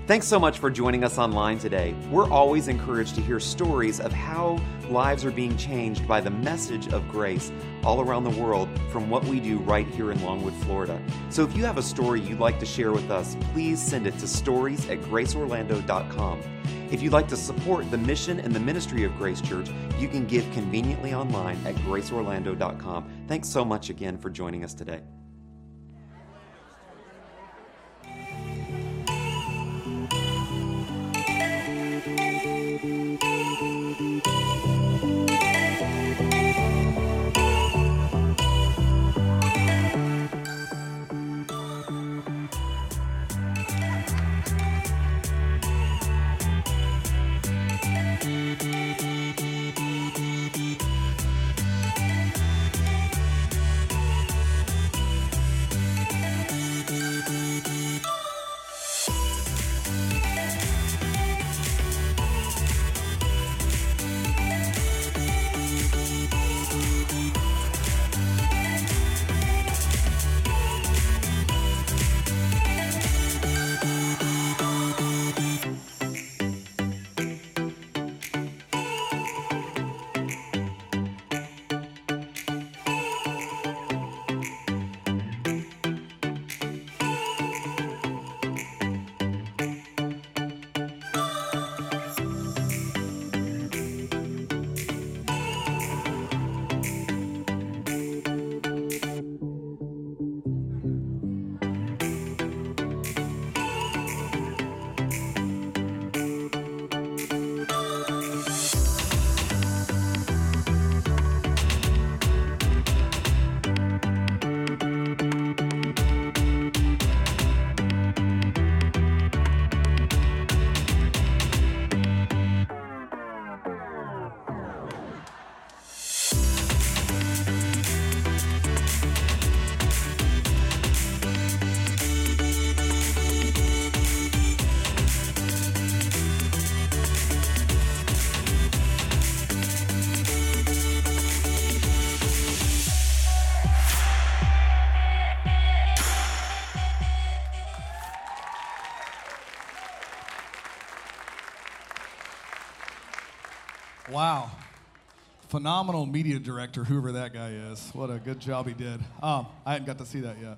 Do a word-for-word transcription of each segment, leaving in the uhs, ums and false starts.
Thanks so much for joining us online today. We're always encouraged to hear stories of how lives are being changed by the message of grace all around the world from what we do right here in Longwood, Florida. So if you have a story you'd like to share with us, please send it to stories at grace orlando dot com. If you'd like to support the mission and the ministry of Grace Church, you can give conveniently online at grace orlando dot com. Thanks so much again for joining us today. Wow. Phenomenal media director, whoever that guy is. What a good job he did. Um, I hadn't got to see that yet.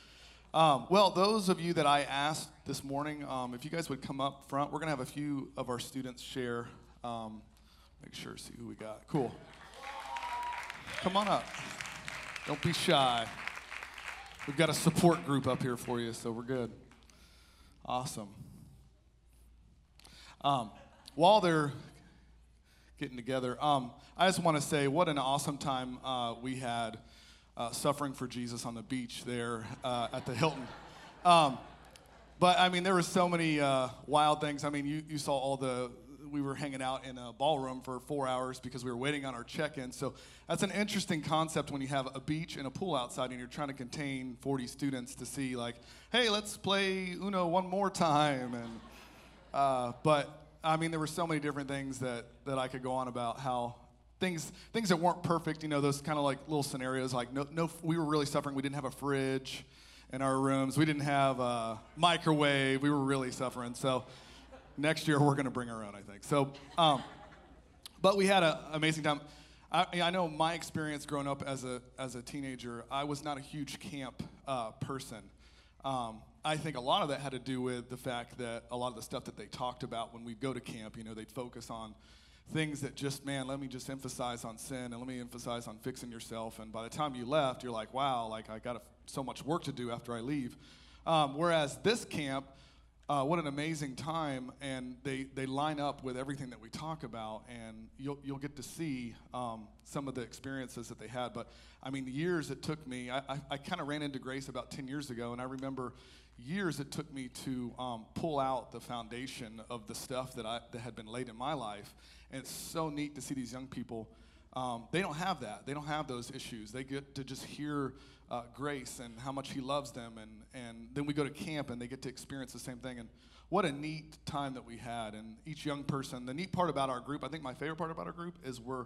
Um, well, those of you that I asked this morning, um, if you guys would come up front, we're going to have a few of our students share. Um, make sure, see who we got. Cool. Come on up. Don't be shy. We've got a support group up here for you, so we're good. Awesome. Um, while they're getting together, um, I just want to say what an awesome time uh, we had uh, suffering for Jesus on the beach there uh, at the Hilton. Um, but, I mean, there were so many uh, wild things. I mean, you, you saw all the, we were hanging out in a ballroom for four hours because we were waiting on our check-in. So that's an interesting concept when you have a beach and a pool outside and you're trying to contain forty students to see, like, hey, let's play Uno one more time. And uh, But... I mean, there were so many different things that, that I could go on about how things things that weren't perfect, you know, those kind of like little scenarios, like no, no, we were really suffering. We didn't have a fridge in our rooms. We didn't have a microwave. We were really suffering. So next year we're going to bring our own, I think. So, um, but we had an amazing time. I, I know my experience growing up as a as a teenager, I was not a huge camp uh, person. Um, I think a lot of that had to do with the fact that a lot of the stuff that they talked about when we'd go to camp, you know, they'd focus on things that just, man, let me just emphasize on sin and let me emphasize on fixing yourself. And by the time you left, you're like, wow, like I got a, so much work to do after I leave. Um, whereas this camp, uh, what an amazing time, and they, they line up with everything that we talk about, and you'll you'll get to see um, some of the experiences that they had. But I mean, the years it took me, I, I, I kind of ran into Grace about ten years ago, and I remember years it took me to um, pull out the foundation of the stuff that I that had been laid in my life. And it's so neat to see these young people. Um, they don't have that. They don't have those issues. They get to just hear uh, Grace and how much he loves them. And, and then we go to camp and they get to experience the same thing. And what a neat time that we had. And each young person, the neat part about our group, I think my favorite part about our group is we're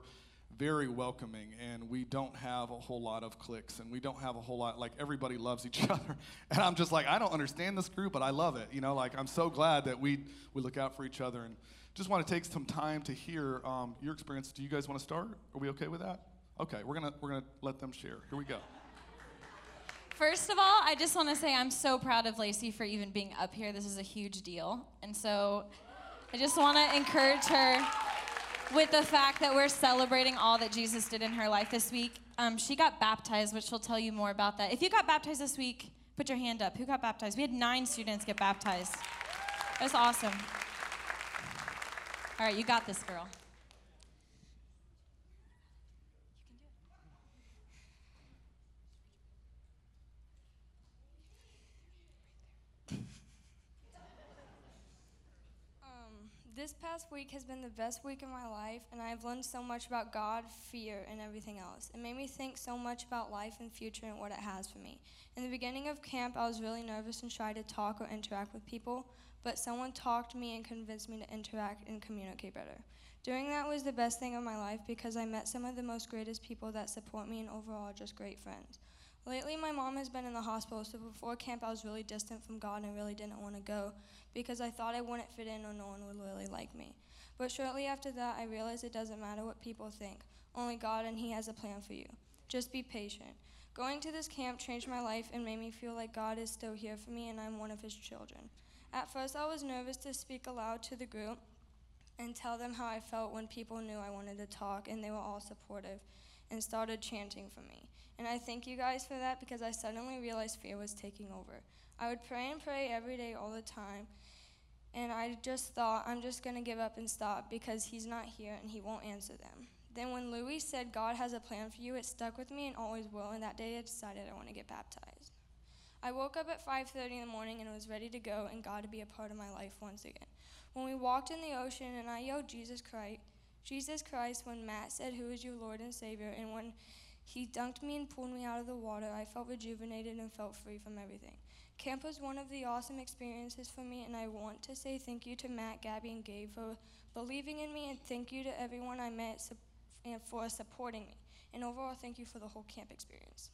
very welcoming, and we don't have a whole lot of cliques, and we don't have a whole lot, like, everybody loves each other. And I'm just like, I don't understand this group, but I love it. You know, like, I'm so glad that we we look out for each other. And just want to take some time to hear um, your experience. Do you guys want to start? Are we okay with that? Okay, we're gonna we're gonna let them share. Here we go. First of all, I just want to say I'm so proud of Lacey for even being up here. This is a huge deal. And so I just want to encourage her with the fact that we're celebrating all that Jesus did in her life this week. Um, she got baptized, which she'll tell you more about that. If you got baptized this week, put your hand up. Who got baptized? We had nine students get baptized. That's awesome. All right, you got this, girl. This past week has been the best week of my life, and I've learned so much about God, fear, and everything else. It made me think so much about life and future and what it has for me. In the beginning of camp, I was really nervous and shy to talk or interact with people, but someone talked to me and convinced me to interact and communicate better. Doing that was the best thing of my life because I met some of the most greatest people that support me and overall just great friends. Lately, my mom has been in the hospital, so before camp, I was really distant from God and really didn't want to go because I thought I wouldn't fit in or no one would really like me. But shortly after that, I realized it doesn't matter what people think. Only God, and He has a plan for you. Just be patient. Going to this camp changed my life and made me feel like God is still here for me and I'm one of His children. At first, I was nervous to speak aloud to the group and tell them how I felt when people knew I wanted to talk, and they were all supportive and started chanting for me. And I thank you guys for that because I suddenly realized fear was taking over. I would pray and pray every day all the time, and I just thought, I'm just going to give up and stop because He's not here and He won't answer them. Then when Louis said, God has a plan for you, it stuck with me and always will, and that day I decided I want to get baptized. I woke up at five thirty in the morning and was ready to go and God to be a part of my life once again. When we walked in the ocean and I yelled Jesus Christ, Jesus Christ, when Matt said, who is your Lord and Savior, and when He dunked me and pulled me out of the water, I felt rejuvenated and felt free from everything. Camp was one of the awesome experiences for me, and I want to say thank you to Matt, Gabby, and Gabe for believing in me, and thank you to everyone I met su- and for supporting me. And overall, thank you for the whole camp experience.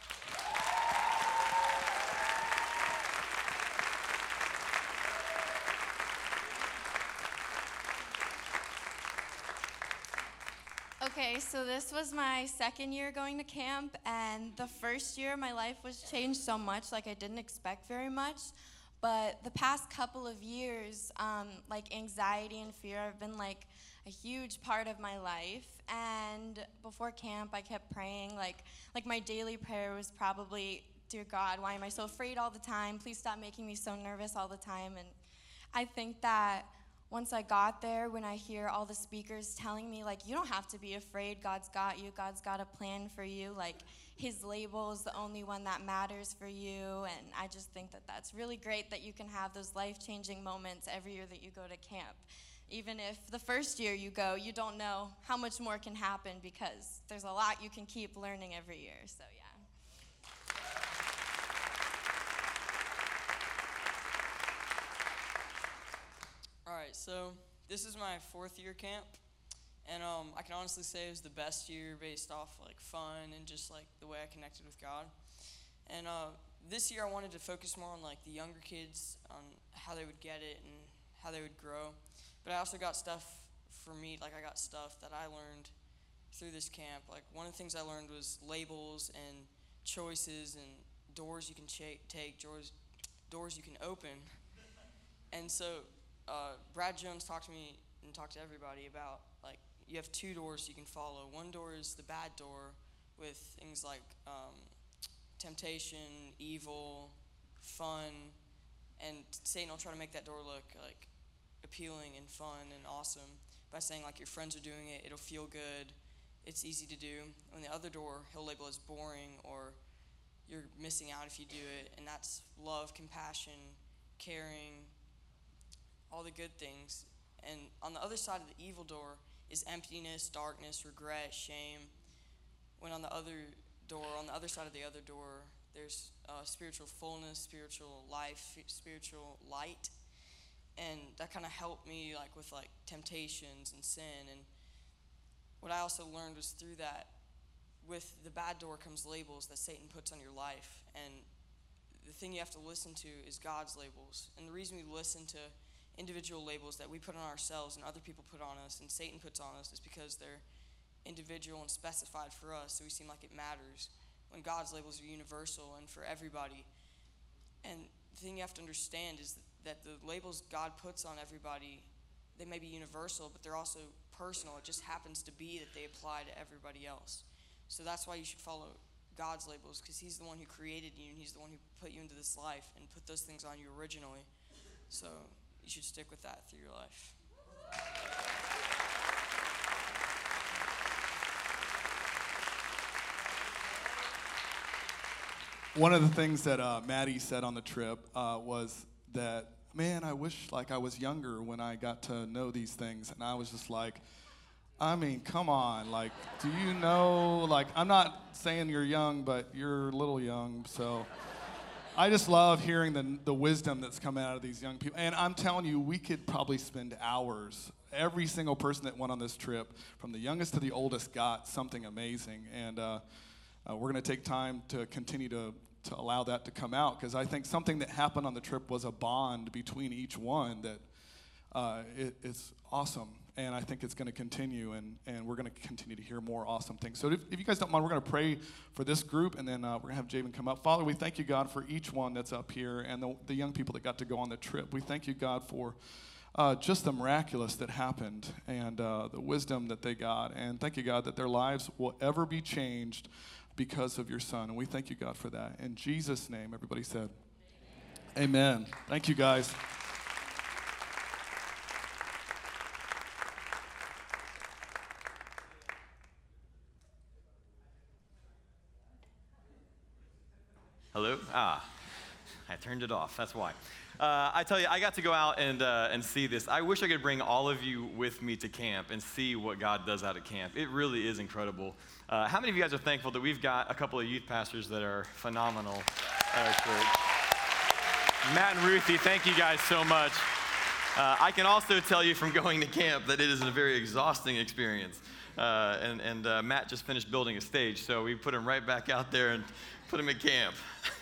Okay, so this was my second year going to camp, and the first year my life was changed so much, like I didn't expect very much. But the past couple of years, um, like anxiety and fear have been like a huge part of my life. And before camp, I kept praying, like, like my daily prayer was probably, dear God, why am I so afraid all the time? Please stop making me so nervous all the time. And I think that once I got there, when I hear all the speakers telling me, like, you don't have to be afraid, God's got you, God's got a plan for you, like, His label is the only one that matters for you, and I just think that that's really great that you can have those life-changing moments every year that you go to camp. Even if the first year you go, you don't know how much more can happen because there's a lot you can keep learning every year, so yeah. All right, so this is my fourth year camp, and um, I can honestly say it was the best year based off like fun and just like the way I connected with God. And uh, this year I wanted to focus more on like the younger kids, on how they would get it and how they would grow. But I also got stuff for me, like I got stuff that I learned through this camp. Like one of the things I learned was labels and choices and doors you can ch- take, doors, doors you can open. And so Uh, Brad Jones talked to me and talked to everybody about, like, you have two doors you can follow. One door is the bad door with things like um, temptation, evil, fun, and Satan will try to make that door look, like, appealing and fun and awesome by saying, like, your friends are doing it, it'll feel good, it's easy to do. And the other door he'll label as boring or you're missing out if you do it, and that's love, compassion, caring, all the good things. And on the other side of the evil door is emptiness, darkness, regret, shame. When on the other door, on the other side of the other door, there's uh, spiritual fullness, spiritual life, spiritual light. And that kind of helped me like with like temptations and sin. And what I also learned was through that, with the bad door comes labels that Satan puts on your life. And the thing you have to listen to is God's labels. And the reason we listen to individual labels that we put on ourselves and other people put on us and Satan puts on us is because they're individual and specified for us, so we seem like it matters, when God's labels are universal and for everybody. And the thing you have to understand is that the labels God puts on everybody, they may be universal, but they're also personal. It just happens to be that they apply to everybody else. So that's why you should follow God's labels, because he's the one who created you and he's the one who put you into this life and put those things on you originally. So you should stick with that through your life. One of the things that uh, Maddie said on the trip uh, was that, man, I wish like I was younger when I got to know these things. And I was just like, I mean, come on. Like, do you know, like, I'm not saying you're young, but you're a little young. So I just love hearing the, the wisdom that's coming out of these young people. And I'm telling you, we could probably spend hours. Every single person that went on this trip, from the youngest to the oldest, got something amazing. And uh, uh, we're going to take time to continue to, to allow that to come out, because I think something that happened on the trip was a bond between each one that uh, it, it's awesome. And I think it's going to continue, and, and we're going to continue to hear more awesome things. So if, if you guys don't mind, we're going to pray for this group, and then uh, we're going to have Javen come up. Father, we thank you, God, for each one that's up here and the, the young people that got to go on the trip. We thank you, God, for uh, just the miraculous that happened and uh, the wisdom that they got. And thank you, God, that their lives will ever be changed because of your Son. And we thank you, God, for that. In Jesus' name, everybody said, amen. Amen. Thank you, guys. Hello? Ah, I turned it off. That's why. Uh, I tell you, I got to go out and uh, and see this. I wish I could bring all of you with me to camp and see what God does out at camp. It really is incredible. Uh, how many of you guys are thankful that we've got a couple of youth pastors that are phenomenal at our church? Matt and Ruthie, thank you guys so much. Uh, I can also tell you from going to camp that it is a very exhausting experience. Uh, and and uh, Matt just finished building a stage, so we put him right back out there and put him at camp.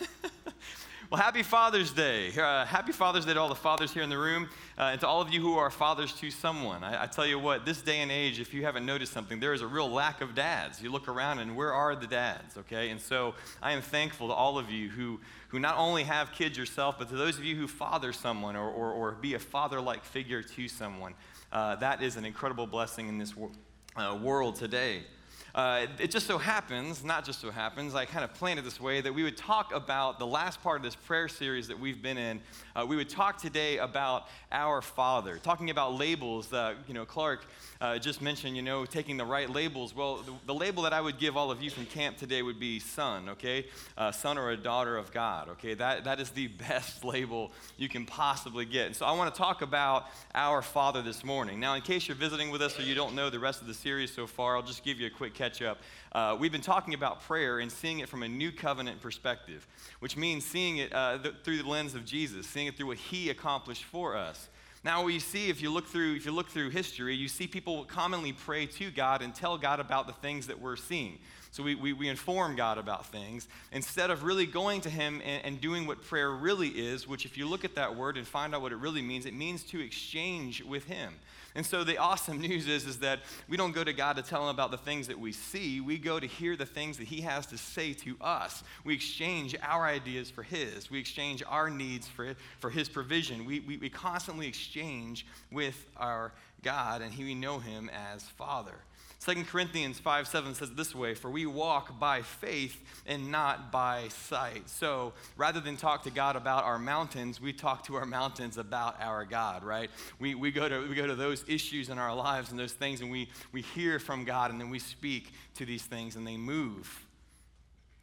Well, happy Father's Day. Uh, happy Father's Day to all the fathers here in the room, uh, and to all of you who are fathers to someone. I, I tell you what, this day and age, if you haven't noticed something, there is a real lack of dads. You look around and where are the dads, okay? And so I am thankful to all of you who, who not only have kids yourself, but to those of you who father someone or, or, or be a father-like figure to someone. Uh, that is an incredible blessing in this world. Uh, world today. Uh, it just so happens, not just so happens, I kind of planned it this way that we would talk about the last part of this prayer series that we've been in. Uh, we would talk today about our Father, talking about labels. Uh, you know, Clark uh, just mentioned, you know, taking the right labels. Well, the, the label that I would give all of you from camp today would be son, okay? Uh, son or a daughter of God, okay? That that is the best label you can possibly get. And so I want to talk about our Father this morning. Now, in case you're visiting with us or you don't know the rest of the series so far, I'll just give you a quick catch up. Uh, we've been talking about prayer and seeing it from a new covenant perspective, which means seeing it uh, th- through the lens of Jesus, seeing it through what he accomplished for us. Now, what you see, if you look through, if you look through history, you see people commonly pray to God and tell God about the things that we're seeing. So we, we, we inform God about things instead of really going to him and, and doing what prayer really is, which if you look at that word and find out what it really means, it means to exchange with him. And so the awesome news is, is that we don't go to God to tell him about the things that we see. We go to hear the things that he has to say to us. We exchange our ideas for his. We exchange our needs for, for his provision. We, we, we constantly exchange with our God, and he, we know him as Father. Second Corinthians five seven says it this way, for we walk by faith and not by sight. So rather than talk to God about our mountains, we talk to our mountains about our God, right? We we go to we go to those issues in our lives and those things, and we, we hear from God, and then we speak to these things, and they move.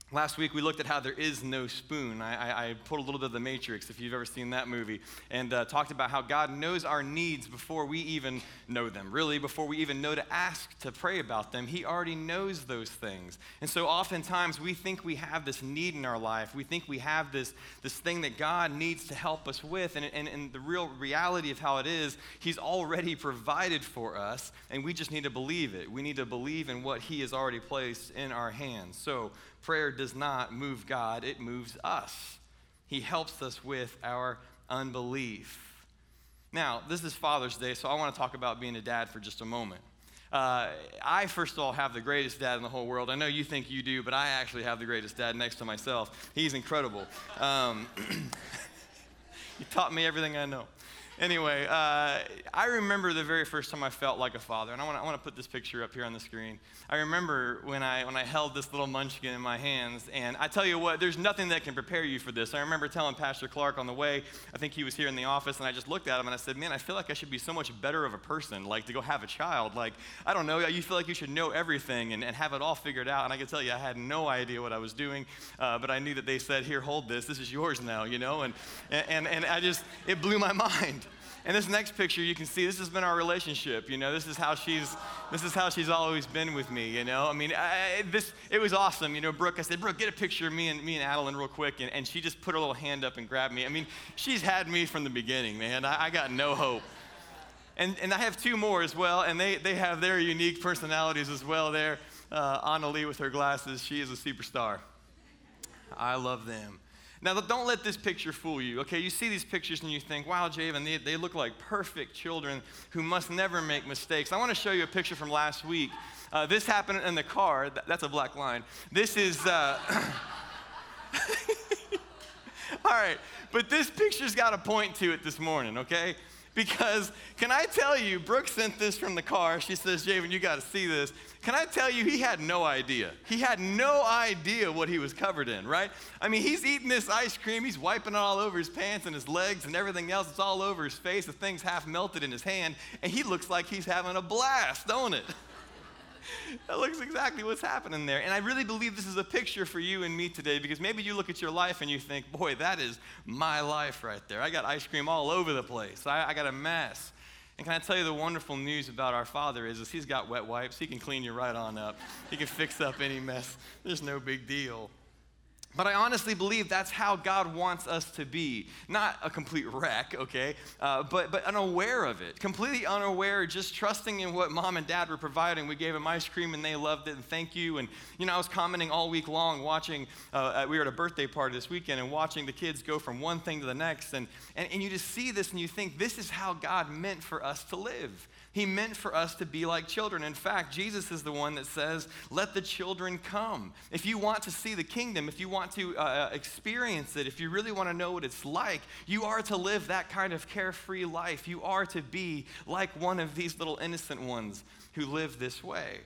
Last week, we looked at how there is no spoon. I, I, I pulled a little bit of The Matrix, if you've ever seen that movie, and uh, talked about how God knows our needs before we even know them. Really, before we even know to ask to pray about them, he already knows those things. And so oftentimes, we think we have this need in our life. We think we have this, this thing that God needs to help us with, and, and, and the real reality of how it is, he's already provided for us, and we just need to believe it. We need to believe in what he has already placed in our hands. So prayer does not move God, it moves us. He helps us with our unbelief. Now, this is Father's Day, so I want to talk about being a dad for just a moment. Uh, I, first of all, have the greatest dad in the whole world. I know you think you do, but I actually have the greatest dad next to myself. He's incredible. Um, he taught me everything I know. Anyway, uh, I remember the very first time I felt like a father, and I want to I want to put this picture up here on the screen. I remember when I when I held this little munchkin in my hands, and I tell you what, there's nothing that can prepare you for this. I remember telling Pastor Clark on the way, I think he was here in the office, and I just looked at him and I said, man, I feel like I should be so much better of a person, like to go have a child. Like, I don't know, you feel like you should know everything and, and have it all figured out, and I can tell you I had no idea what I was doing, uh, but I knew that they said, here, hold this, this is yours now, you know, and and, and I just, it blew my mind. And this next picture, you can see this has been our relationship. You know, this is how she's, this is how she's always been with me. You know, I mean, I, this it was awesome. You know, Brooke, I said, Brooke, get a picture of me and me and Adeline real quick, and, and she just put her little hand up and grabbed me. I mean, she's had me from the beginning, man. I, I got no hope. And and I have two more as well, and they they have their unique personalities as well. There, uh, Anna Lee with her glasses, she is a superstar. I love them. Now, don't let this picture fool you, okay? You see these pictures and you think, wow, Javen, they, they look like perfect children who must never make mistakes. I want to show you a picture from last week. Uh, this happened in the car. That's a black line. This is, uh, all right, but this picture's got a point to it this morning, okay? Because, can I tell you, Brooke sent this from the car. She says, Javen, you got to see this. Can I tell you, he had no idea. He had no idea what he was covered in, right? I mean, he's eating this ice cream. He's wiping it all over his pants and his legs and everything else. It's all over his face. The thing's half melted in his hand. And he looks like he's having a blast, don't it? That looks exactly what's happening there. And I really believe this is a picture for you and me today, because maybe you look at your life and you think, boy, that is my life right there. I got ice cream all over the place. I, I got a mess. And can I tell you the wonderful news about our Father is, is he's got wet wipes. He can clean you right on up. He can fix up any mess. There's no big deal. But I honestly believe that's how God wants us to be. Not a complete wreck, okay, uh, but, but unaware of it. Completely unaware, just trusting in what mom and dad were providing. We gave them ice cream and they loved it, and thank you. And, you know, I was commenting all week long watching, uh, we were at a birthday party this weekend and watching the kids go from one thing to the next. And, and, and you just see this and you think, this is how God meant for us to live. He meant for us to be like children. In fact, Jesus is the one that says, let the children come. If you want to see the kingdom, if you want to uh, experience it, if you really want to know what it's like, you are to live that kind of carefree life. You are to be like one of these little innocent ones who live this way.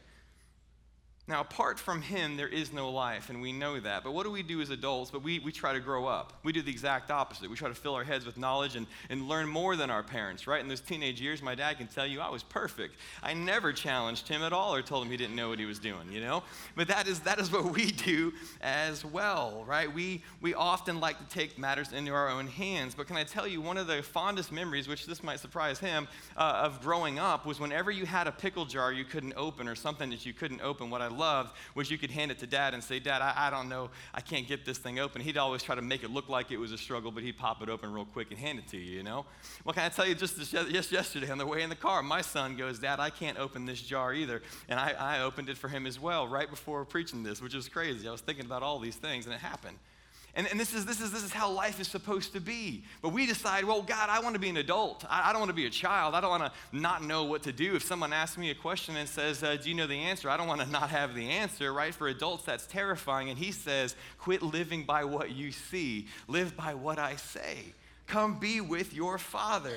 Now, apart from him, there is no life, and we know that. But what do we do as adults? But we, we try to grow up. We do the exact opposite. We try to fill our heads with knowledge and, and learn more than our parents, right? In those teenage years, my dad can tell you I was perfect. I never challenged him at all or told him he didn't know what he was doing, you know? But that is that is what we do as well, right? We, we often like to take matters into our own hands. But can I tell you, one of the fondest memories, which this might surprise him, uh, of growing up was whenever you had a pickle jar you couldn't open or something that you couldn't open, what I loved was you could hand it to Dad and say, Dad, I, I don't know, I can't get this thing open. He'd always try to make it look like it was a struggle, but he'd pop it open real quick and hand it to you, you know? Well, can I tell you, just, this, just yesterday on the way in the car, my son goes, Dad, I can't open this jar either. And I, I opened it for him as well right before preaching this, which was crazy. I was thinking about all these things, and it happened. And, and this is this is this is how life is supposed to be. But we decide, well, God, I want to be an adult. I, I don't want to be a child. I don't want to not know what to do. If someone asks me a question and says, uh, do you know the answer? I don't want to not have the answer, right? For adults, that's terrifying. And he says, quit living by what you see. Live by what I say. Come be with your Father.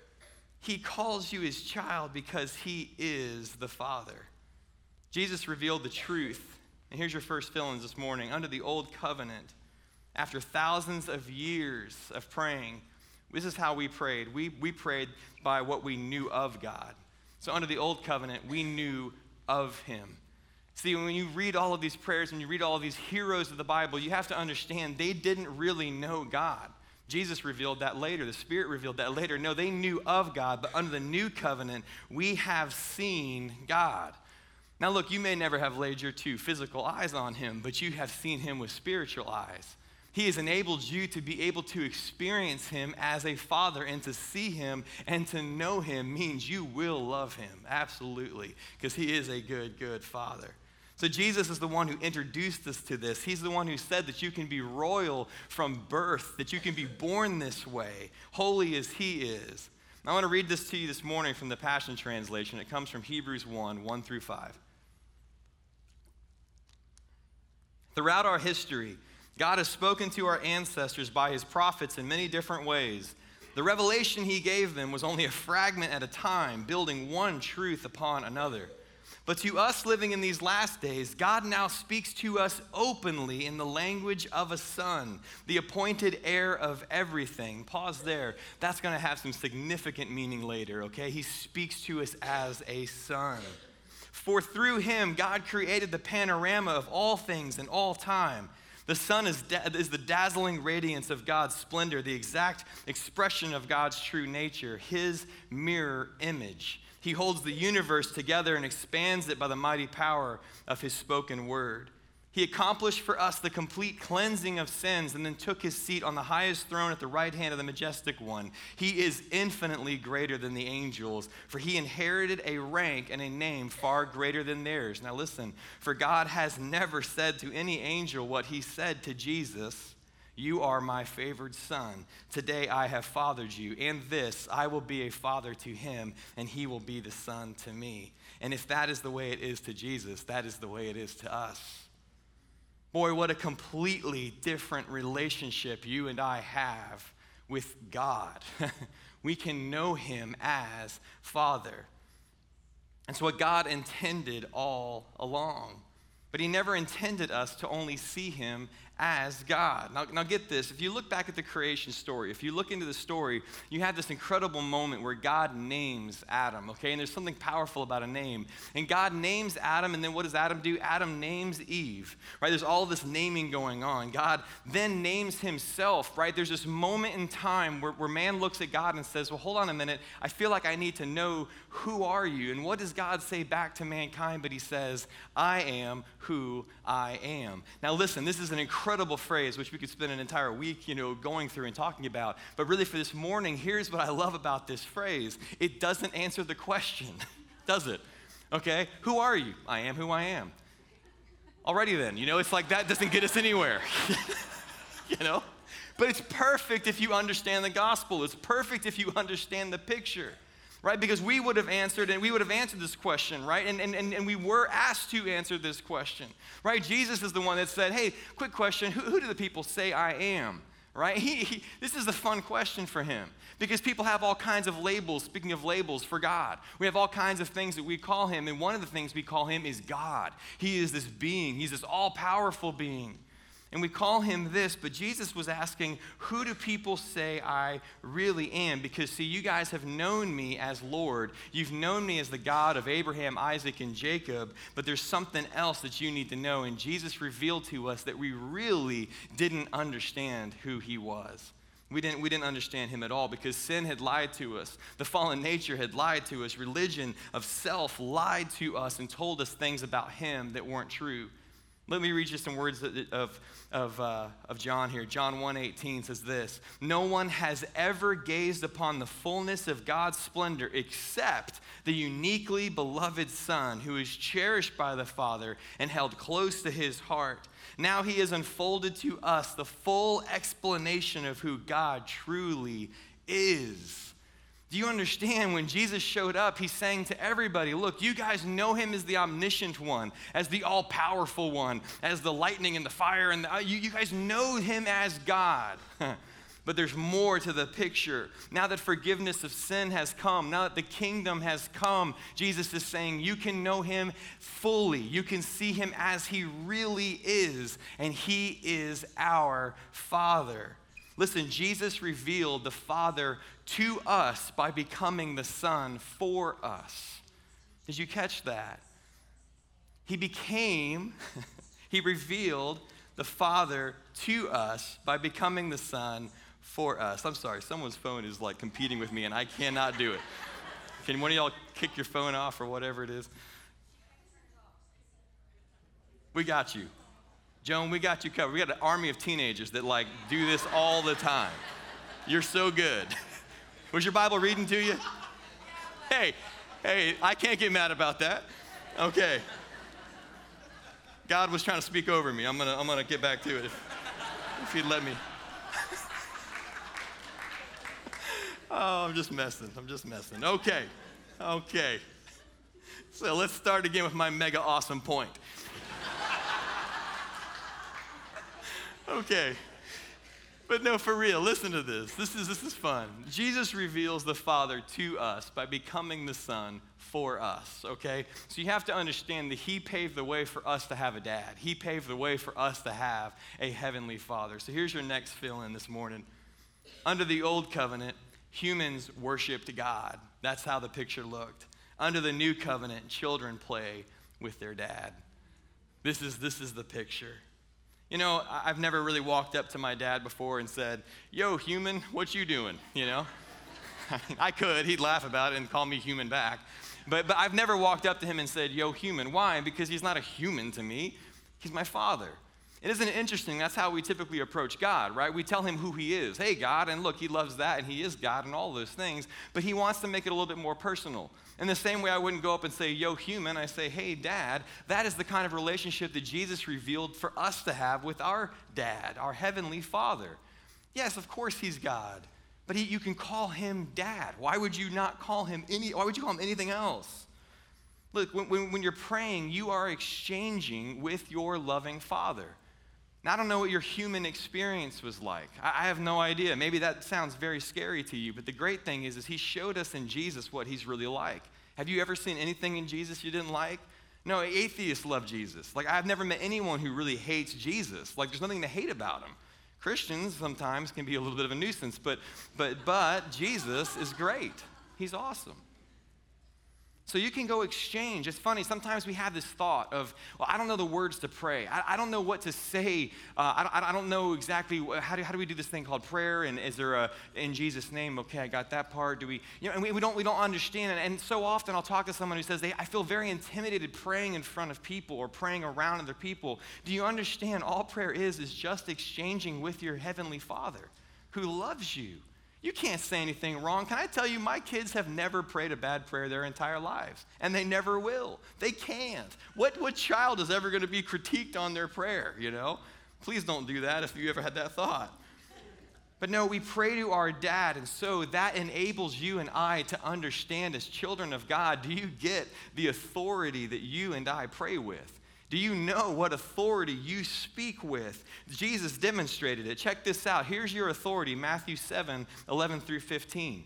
He calls you his child because he is the Father. Jesus revealed the truth. And here's your first fill-ins this morning. Under the old covenant, after thousands of years of praying, this is how we prayed. We, we prayed by what we knew of God. So under the old covenant, we knew of him. See, when you read all of these prayers and you read all of these heroes of the Bible, you have to understand they didn't really know God. Jesus revealed that later. The Spirit revealed that later. No, they knew of God, but under the new covenant, we have seen God. Now look, you may never have laid your two physical eyes on him, but you have seen him with spiritual eyes. He has enabled you to be able to experience him as a father, and to see him and to know him means you will love him, absolutely, because he is a good, good father. So Jesus is the one who introduced us to this. He's the one who said that you can be royal from birth, that you can be born this way, holy as he is. I want to read this to you this morning from the Passion Translation. It comes from Hebrews one, one through five. Throughout our history, God has spoken to our ancestors by his prophets in many different ways. The revelation he gave them was only a fragment at a time, building one truth upon another. But to us living in these last days, God now speaks to us openly in the language of a son, the appointed heir of everything. Pause there. That's going to have some significant meaning later, okay? He speaks to us as a son. For through him, God created the panorama of all things in all time. The sun is, da- is the dazzling radiance of God's splendor, the exact expression of God's true nature, his mirror image. He holds the universe together and expands it by the mighty power of his spoken word. He accomplished for us the complete cleansing of sins and then took his seat on the highest throne at the right hand of the majestic one. He is infinitely greater than the angels, for he inherited a rank and a name far greater than theirs. Now listen, for God has never said to any angel what he said to Jesus, "You are my favored son. Today I have fathered you. And this, I will be a father to him, and he will be the son to me." And if that is the way it is to Jesus, that is the way it is to us. Boy, what a completely different relationship you and I have with God. We can know him as Father. It's what God intended all along. But he never intended us to only see him as God. Now, now get this, if you look back at the creation story, if you look into the story, you have this incredible moment where God names Adam, okay? And there's something powerful about a name. And God names Adam, and then what does Adam do? Adam names Eve, right? There's all this naming going on. God then names himself, right? There's this moment in time where, where man looks at God and says, well, hold on a minute. I feel like I need to know, who are you? And what does God say back to mankind? But he says, I am who I am. Now listen, this is an incredible phrase which we could spend an entire week, you know, going through and talking about. But really for this morning, here's what I love about this phrase. It doesn't answer the question, does it? Okay, who are you? I am who I am. Alrighty then, you know, it's like that doesn't get us anywhere, you know? But it's perfect if you understand the gospel. It's perfect if you understand the picture. Right? Because we would have answered, and we would have answered this question, right? And, and, and we were asked to answer this question, right? Jesus is the one that said, hey, quick question, who, who do the people say I am, right? He, he, this is a fun question for him because people have all kinds of labels, speaking of labels, for God. We have all kinds of things that we call him, and one of the things we call him is God. He is this being. He's this all-powerful being. And we call him this, but Jesus was asking, who do people say I really am? Because, see, you guys have known me as Lord. You've known me as the God of Abraham, Isaac, and Jacob, but there's something else that you need to know. And Jesus revealed to us that we really didn't understand who he was. We didn't, we didn't understand him at all because sin had lied to us. The fallen nature had lied to us. Religion of self lied to us and told us things about him that weren't true. Let me read you some words of, of, uh, of John here. John one eighteen says this, no one has ever gazed upon the fullness of God's splendor except the uniquely beloved Son who is cherished by the Father and held close to his heart. Now he has unfolded to us the full explanation of who God truly is. Do you understand when Jesus showed up, he's saying to everybody, look, you guys know him as the omniscient one, as the all-powerful one, as the lightning and the fire, and the, you, you guys know him as God. But there's more to the picture. Now that forgiveness of sin has come, now that the kingdom has come, Jesus is saying you can know him fully. You can see him as he really is, and he is our Father. Listen, Jesus revealed the Father to us by becoming the Son for us. Did you catch that? He became, he revealed the Father to us by becoming the Son for us. I'm sorry, someone's phone is like competing with me and I cannot do it. Can one of y'all kick your phone off or whatever it is? We got you. Joan, we got you covered. We got an army of teenagers that like do this all the time. You're so good. Was your Bible reading to you? Hey, hey, I can't get mad about that. Okay. God was trying to speak over me. I'm gonna, I'm gonna get back to it if, if he'd let me. Oh, I'm just messing. I'm just messing. Okay. Okay. So let's start again with my mega awesome point. Okay. But no, for real, listen to this. This is, this is fun. Jesus reveals the Father to us by becoming the Son for us, okay? So you have to understand that he paved the way for us to have a dad. He paved the way for us to have a heavenly Father. So here's your next fill-in this morning. Under the old covenant, humans worshiped God. That's how the picture looked. Under the new covenant, children play with their dad. This is, this is the picture. You know, I've never really walked up to my dad before and said, yo, human, what you doing, you know? I mean, I could, he'd laugh about it and call me human back. But, but I've never walked up to him and said, yo, human. Why? Because he's not a human to me. He's my Father. And isn't it interesting? That's how we typically approach God, right? We tell him who he is. Hey, God, and look, he loves that, and he is God and all those things. But he wants to make it a little bit more personal. In the same way I wouldn't go up and say, yo, human, I say, hey, Dad. That is the kind of relationship that Jesus revealed for us to have with our dad, our heavenly Father. Yes, of course he's God, but he, you can call him Dad. Why would you not call him any, why would you call him anything else? Look, when, when, when you're praying, you are exchanging with your loving Father. Now, I don't know what your human experience was like. I, I have no idea. Maybe that sounds very scary to you, but the great thing is, is he showed us in Jesus what he's really like. Have you ever seen anything in Jesus you didn't like? No, atheists love Jesus. Like, I've never met anyone who really hates Jesus. Like, there's nothing to hate about him. Christians sometimes can be a little bit of a nuisance, but, but, but Jesus is great. He's awesome. So you can go exchange. It's funny, sometimes we have this thought of, well, I don't know the words to pray. I, I don't know what to say. Uh, I, I don't know exactly, how do, how do we do this thing called prayer? And is there a, in Jesus' name, okay, I got that part. Do we, you know, and we, we, don't, we don't understand. And, and so often I'll talk to someone who says, they, I feel very intimidated praying in front of people or praying around other people. Do you understand all prayer is, is just exchanging with your heavenly Father who loves you. You can't say anything wrong. Can I tell you, my kids have never prayed a bad prayer their entire lives, and they never will. They can't. What, what child is ever going to be critiqued on their prayer, you know? Please don't do that if you ever had that thought. But no, we pray to our dad, and so that enables you and I to understand as children of God, do you get the authority that you and I pray with? Do you know what authority you speak with? Jesus demonstrated it. Check this out. Here's your authority, Matthew seven, eleven through fifteen.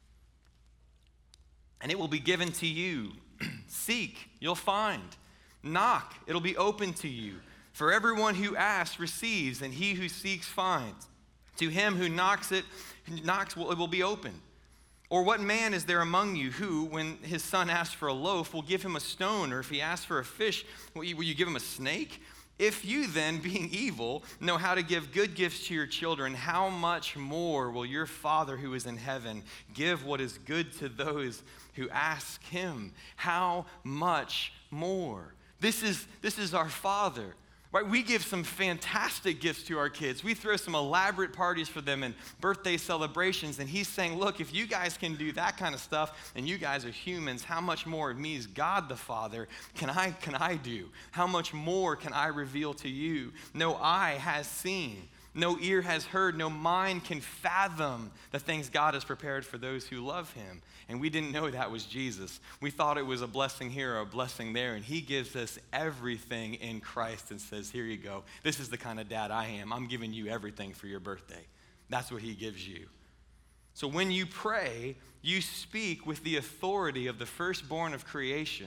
And it will be given to you. Seek, you'll find. Knock, it'll be open to you. For everyone who asks receives, and he who seeks finds. To him who knocks it, knocks, it will be opened. Or what man is there among you who, when his son asks for a loaf, will give him a stone? Or if he asks for a fish, will you, will you give him a snake? If you then, being evil, know how to give good gifts to your children, how much more will your Father who is in heaven give what is good to those who ask him? How much more? This is, this is our Father. Right, we give some fantastic gifts to our kids. We throw some elaborate parties for them and birthday celebrations. And he's saying, look, if you guys can do that kind of stuff and you guys are humans, how much more of me as God the Father can I, can I do? How much more can I reveal to you? No eye has seen, no ear has heard, no mind can fathom the things God has prepared for those who love him. And we didn't know that was Jesus. We thought it was a blessing here or a blessing there, and he gives us everything in Christ and says, here you go. This is the kind of dad I am. I'm giving you everything for your birthday. That's what he gives you. So when you pray, you speak with the authority of the firstborn of creation,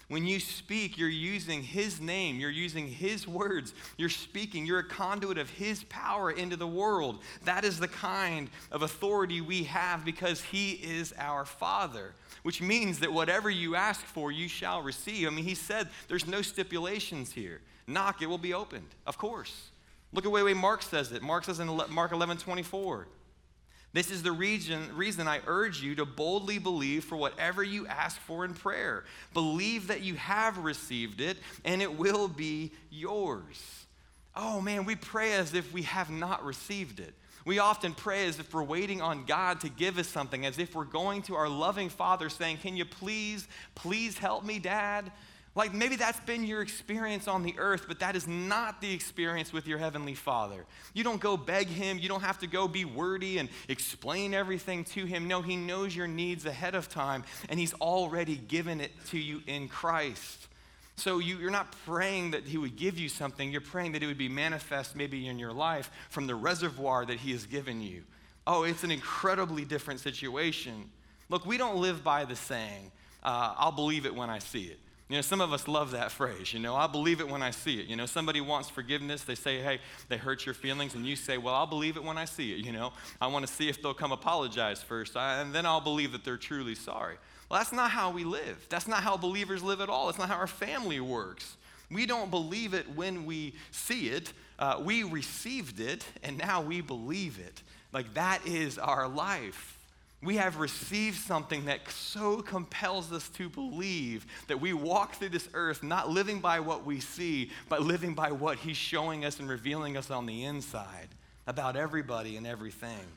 When you speak, you're using his name. You're using his words. You're speaking. You're a conduit of his power into the world. That is the kind of authority we have because he is our Father, which means that whatever you ask for, you shall receive. I mean, he said there's no stipulations here. Knock, it will be opened. Of course. Look at the way Mark says it. Mark says in Mark eleven twenty-four, this is the reason, reason I urge you to boldly believe for whatever you ask for in prayer. Believe that you have received it, and it will be yours. Oh man, we pray as if we have not received it. We often pray as if we're waiting on God to give us something, as if we're going to our loving Father saying, can you please, please help me, Dad? Like maybe that's been your experience on the earth, but that is not the experience with your Heavenly Father. You don't go beg him. You don't have to go be wordy and explain everything to him. No, he knows your needs ahead of time, and he's already given it to you in Christ. So you, you're not praying that he would give you something. You're praying that it would be manifest maybe in your life from the reservoir that he has given you. Oh, it's an incredibly different situation. Look, we don't live by the saying, uh, I'll believe it when I see it. You know, some of us love that phrase, you know, I'll believe it when I see it. You know, somebody wants forgiveness. They say, hey, they hurt your feelings, and you say, well, I'll believe it when I see it, you know. I want to see if they'll come apologize first, and then I'll believe that they're truly sorry. Well, that's not how we live. That's not how believers live at all. It's not how our family works. We don't believe it when we see it. Uh, we received it, and now we believe it. Like, that is our life. We have received something that so compels us to believe that we walk through this earth not living by what we see, but living by what he's showing us and revealing us on the inside about everybody and everything.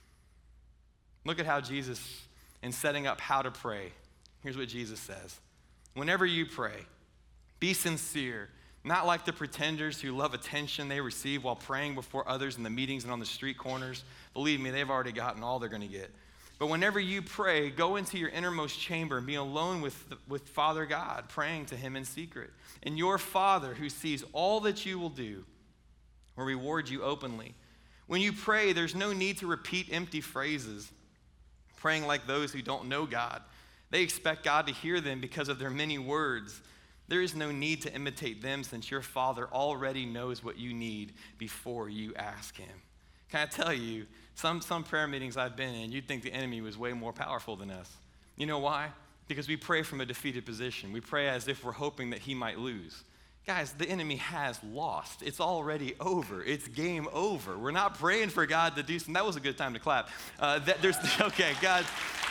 Look at how Jesus, in setting up how to pray, here's what Jesus says. Whenever you pray, be sincere, not like the pretenders who love attention they receive while praying before others in the meetings and on the street corners. Believe me, they've already gotten all they're going to get. But whenever you pray, go into your innermost chamber and be alone with, with Father God, praying to him in secret. And your Father, who sees all that you will do, will reward you openly. When you pray, there's no need to repeat empty phrases, praying like those who don't know God. They expect God to hear them because of their many words. There is no need to imitate them since your Father already knows what you need before you ask him. Can I tell you, some, some prayer meetings I've been in, you'd think the enemy was way more powerful than us. You know why? Because we pray from a defeated position. We pray as if we're hoping that he might lose. Guys, the enemy has lost. It's already over. It's game over. We're not praying for God to do something. That was a good time to clap. Uh, that there's okay, God.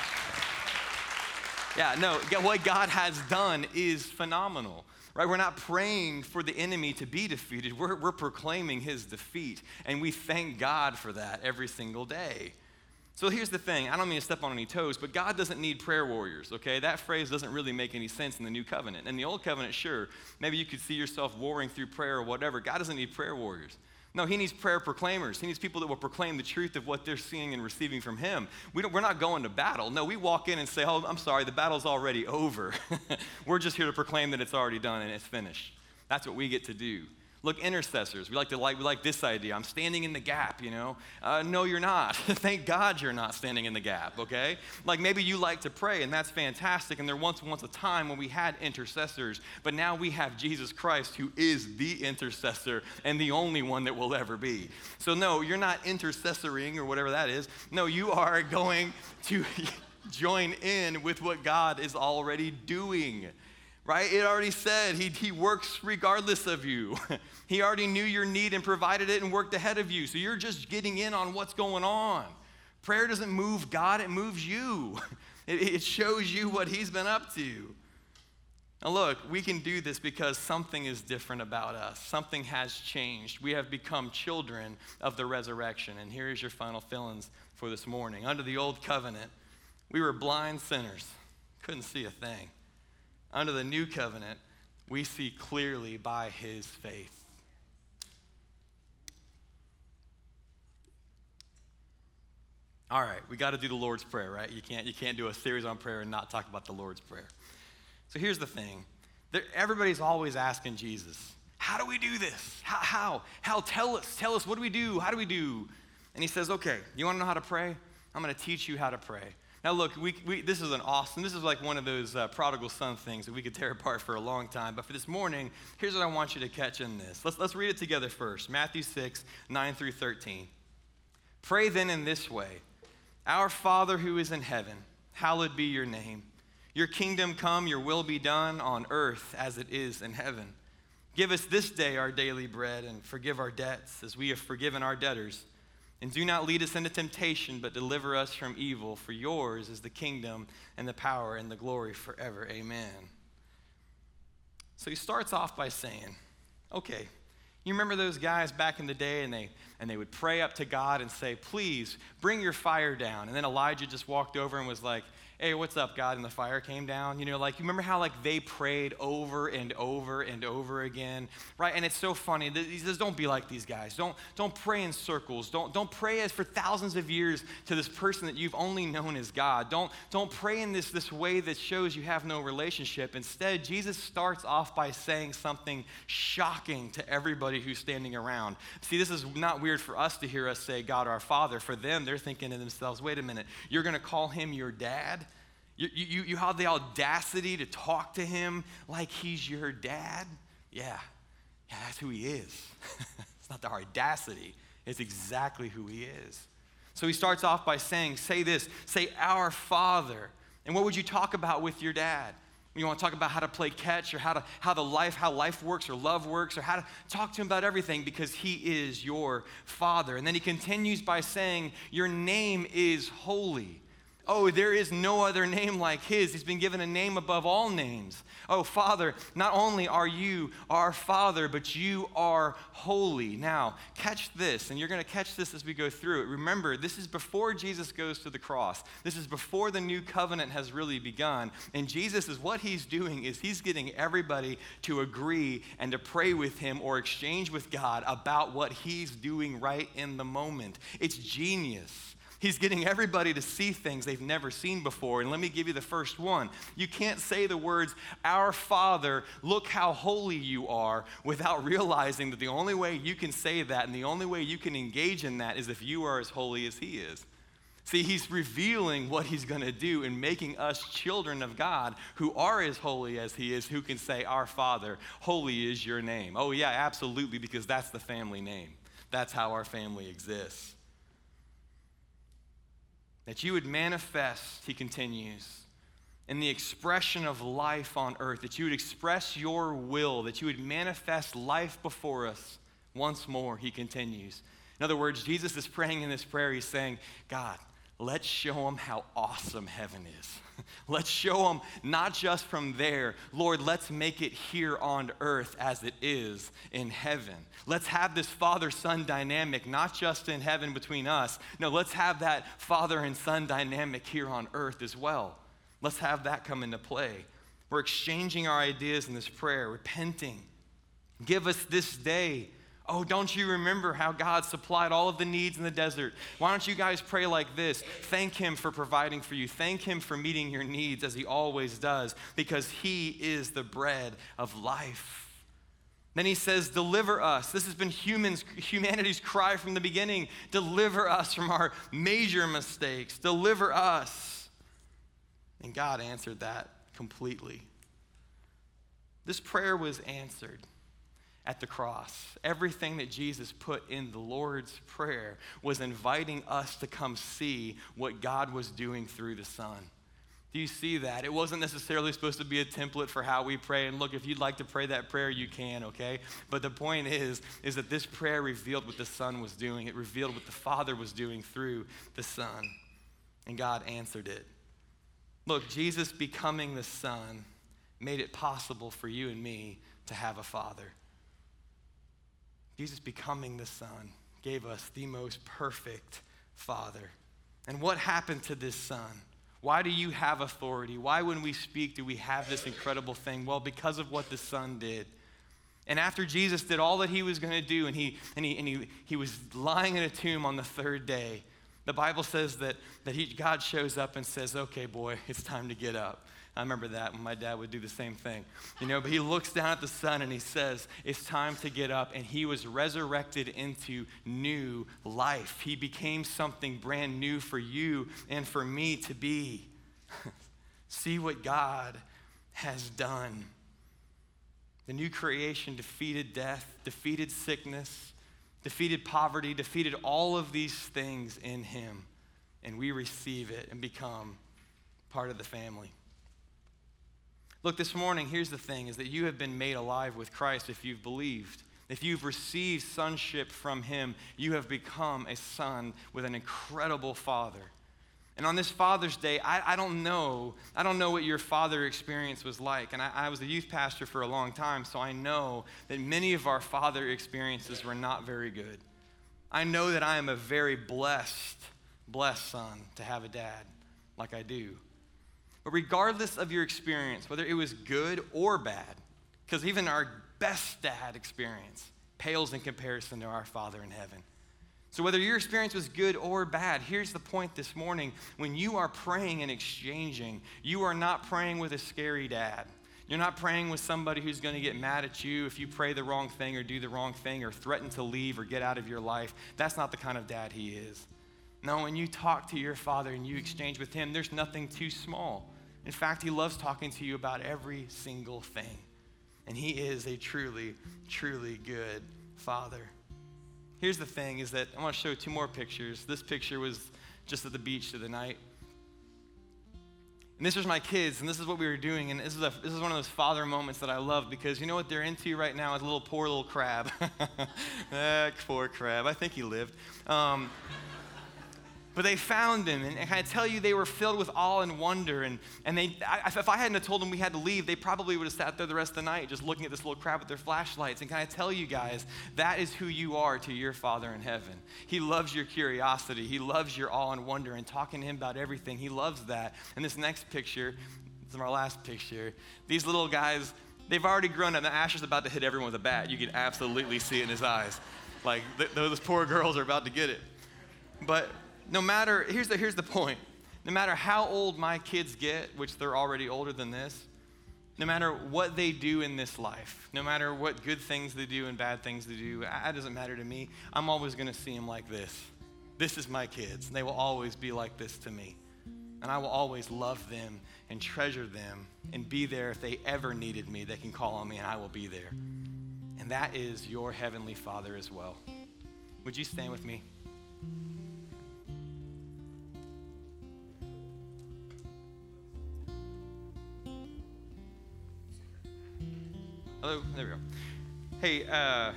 Yeah, no, what God has done is phenomenal. Right? We're not praying for the enemy to be defeated. We're, we're proclaiming his defeat, and we thank God for that every single day. So here's the thing. I don't mean to step on any toes, but God doesn't need prayer warriors, okay? That phrase doesn't really make any sense in the New Covenant. In the Old Covenant, sure, maybe you could see yourself warring through prayer or whatever. God doesn't need prayer warriors. No, he needs prayer proclaimers. He needs people that will proclaim the truth of what they're seeing and receiving from him. We don't, we're not going to battle. No, we walk in and say, oh, I'm sorry, the battle's already over. We're just here to proclaim that it's already done and it's finished. That's what we get to do. Look, intercessors, we like to like we like this idea. I'm standing in the gap, you know. Uh, no, you're not. Thank God you're not standing in the gap, okay? Like maybe you like to pray, and that's fantastic. And there once was a time when we had intercessors, but now we have Jesus Christ, who is the intercessor and the only one that will ever be. So no, you're not intercessoring or whatever that is. No, you are going to join in with what God is already doing. Right? It already said he, he works regardless of you. He already knew your need and provided it and worked ahead of you. So you're just getting in on what's going on. Prayer doesn't move God, it moves you. It, it shows you what he's been up to. Now look, we can do this because something is different about us. Something has changed. We have become children of the resurrection. And here's your final fill-ins for this morning. Under the old covenant, we were blind sinners, couldn't see a thing. Under the new covenant, we see clearly by his faith. All right, we got to do the Lord's Prayer, right? You can't, you can't do a series on prayer and not talk about the Lord's Prayer. So here's the thing. There, everybody's always asking Jesus, how do we do this? How, how? How? Tell us. Tell us. What do we do? How do we do? And he says, okay, you want to know how to pray? I'm going to teach you how to pray. Now look, we, we, this is an awesome, this is like one of those uh, prodigal son things that we could tear apart for a long time. But for this morning, here's what I want you to catch in this. Let's, let's read it together first. Matthew six, nine through thirteen. Pray then in this way, our Father who is in heaven, hallowed be your name. Your kingdom come, your will be done on earth as it is in heaven. Give us this day our daily bread and forgive our debts as we have forgiven our debtors. And do not lead us into temptation, but deliver us from evil. For yours is the kingdom and the power and the glory forever. Amen. So he starts off by saying, okay, you remember those guys back in the day, and they and they would pray up to God and say, please bring your fire down. And then Elijah just walked over and was like, hey, what's up, God? And the fire came down. You know, like, you remember how, like, they prayed over and over and over again, right? And it's so funny. He says, don't be like these guys. Don't, don't pray in circles. Don't, don't pray as for thousands of years to this person that you've only known as God. Don't, don't pray in this, this way that shows you have no relationship. Instead, Jesus starts off by saying something shocking to everybody who's standing around. See, this is not weird for us to hear us say, God our Father. For them, they're thinking to themselves, wait a minute, you're going to call him your dad? You, you, you have the audacity to talk to him like he's your dad? Yeah, yeah, that's who he is. It's not the audacity. It's exactly who he is. So he starts off by saying, say this, say our Father. And what would you talk about with your dad? You want to talk about how to play catch or how to how the life, how life works or love works, or how to talk to him about everything, because he is your Father. And then he continues by saying, your name is holy. Oh, there is no other name like his. He's been given a name above all names. Oh, Father, not only are you our Father, but you are holy. Now, catch this, and you're going to catch this as we go through it. Remember, this is before Jesus goes to the cross. This is before the new covenant has really begun. And Jesus is, what he's doing is he's getting everybody to agree and to pray with him or exchange with God about what he's doing right in the moment. It's genius. He's getting everybody to see things they've never seen before. And let me give you the first one. You can't say the words, our Father, look how holy you are, without realizing that the only way you can say that and the only way you can engage in that is if you are as holy as he is. See, he's revealing what he's going to do in making us children of God who are as holy as he is, who can say, our Father, holy is your name. Oh yeah, absolutely, because that's the family name. That's how our family exists. That you would manifest, he continues, in the expression of life on earth, that you would express your will, that you would manifest life before us once more, he continues. In other words, Jesus is praying in this prayer, he's saying, God, let's show them how awesome heaven is. Let's show them not just from there. Lord, let's make it here on earth as it is in heaven. Let's have this father-son dynamic, not just in heaven between us. No, let's have that father and son dynamic here on earth as well. Let's have that come into play. We're exchanging our ideas in this prayer, repenting. Give us this day. Oh, don't you remember how God supplied all of the needs in the desert? Why don't you guys pray like this? Thank him for providing for you. Thank him for meeting your needs as he always does, because he is the bread of life. Then he says, deliver us. This has been humans, humanity's cry from the beginning. Deliver us from our major mistakes. Deliver us. And God answered that completely. This prayer was answered at the cross. Everything that Jesus put in the Lord's Prayer was inviting us to come see what God was doing through the Son. Do you see that? It wasn't necessarily supposed to be a template for how we pray. And look, if you'd like to pray that prayer, you can, okay? But the point is, is that this prayer revealed what the Son was doing. It revealed what the Father was doing through the Son. And God answered it. Look, Jesus becoming the Son made it possible for you and me to have a Father. Jesus becoming the Son gave us the most perfect Father. And what happened to this Son? Why do you have authority? Why, when we speak, do we have this incredible thing? Well, because of what the Son did. And after Jesus did all that he was going to do, and he and he and he, he was lying in a tomb on the third day, The Bible says that, that he, God shows up and says, okay, boy, it's time to get up. I remember that when my dad would do the same thing. You know, but he looks down at the sun and he says, it's time to get up. And he was resurrected into new life. He became something brand new for you and for me to be. See what God has done. The new creation defeated death, defeated sickness, defeated poverty, defeated all of these things in him. And we receive it and become part of the family. Look, this morning, here's the thing, is that you have been made alive with Christ if you've believed. If you've received sonship from him, you have become a son with an incredible father. And on this Father's Day, I, I don't know, I don't know what your father experience was like. And I, I was a youth pastor for a long time, so I know that many of our father experiences were not very good. I know that I am a very blessed, blessed son to have a dad like I do. But regardless of your experience, whether it was good or bad, because even our best dad experience pales in comparison to our Father in heaven. So whether your experience was good or bad, here's the point this morning. When you are praying and exchanging, you are not praying with a scary dad. You're not praying with somebody who's going to get mad at you if you pray the wrong thing or do the wrong thing or threaten to leave or get out of your life. That's not the kind of dad he is. No, when you talk to your Father and you exchange with him, there's nothing too small. In fact, he loves talking to you about every single thing. And he is a truly, truly good Father. Here's the thing, is that I want to show two more pictures. This picture was just at the beach the other night. And this was my kids, and this is what we were doing. And this is, a, this is one of those father moments that I love, because you know what they're into right now is a little poor little crab. That poor crab. I think he lived. Um, But they found him, and can I tell you, they were filled with awe and wonder. And, and they, I, if I hadn't have told them we had to leave, they probably would have sat there the rest of the night just looking at this little crab with their flashlights. And can I tell you guys, that is who you are to your Father in heaven. He loves your curiosity. He loves your awe and wonder and talking to him about everything. He loves that. And this next picture, this is our last picture, these little guys, they've already grown up. Now Asher's about to hit everyone with a bat. You can absolutely see it in his eyes. Like, th- those poor girls are about to get it. But no matter, here's the, here's the point. No matter how old my kids get, which they're already older than this, no matter what they do in this life, no matter what good things they do and bad things they do, that doesn't matter to me. I'm always going to see them like this. This is my kids, and they will always be like this to me. And I will always love them and treasure them and be there if they ever needed me. They can call on me, and I will be there. And that is your Heavenly Father as well. Would you stand with me? Hello, there we go. Hey, uh,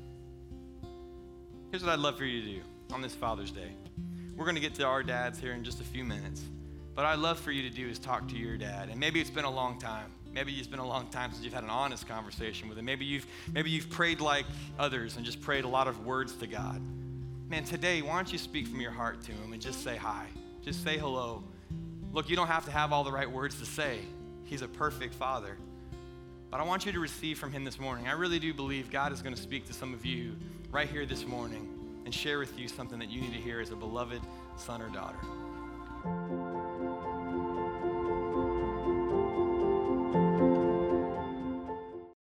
here's what I'd love for you to do on this Father's Day. We're going to get to our dads here in just a few minutes. But what I'd love for you to do is talk to your dad. And maybe it's been a long time. Maybe it's been a long time since you've had an honest conversation with him. Maybe you've, maybe you've prayed like others and just prayed a lot of words to God. Man, today, why don't you speak from your heart to him and just say hi. Just say hello. Look, you don't have to have all the right words to say. He's a perfect Father. But I want you to receive from him this morning. I really do believe God is going to speak to some of you right here this morning and share with you something that you need to hear as a beloved son or daughter.